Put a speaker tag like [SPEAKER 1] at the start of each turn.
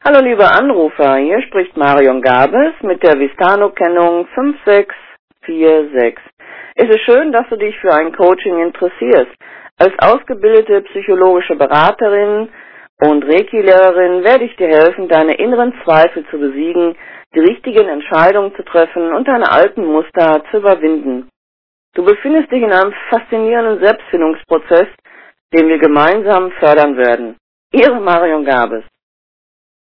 [SPEAKER 1] Hallo liebe Anrufer, hier spricht Marion Gabes mit der Vistano-Kennung 5646. Es ist schön, dass du dich für ein Coaching interessierst. Als ausgebildete psychologische Beraterin und Reiki-Lehrerin werde ich dir helfen, deine inneren Zweifel zu besiegen, die richtigen Entscheidungen zu treffen und deine alten Muster zu überwinden. Du befindest dich in einem faszinierenden Selbstfindungsprozess, den wir gemeinsam fördern werden. Ihre Marion Gabes.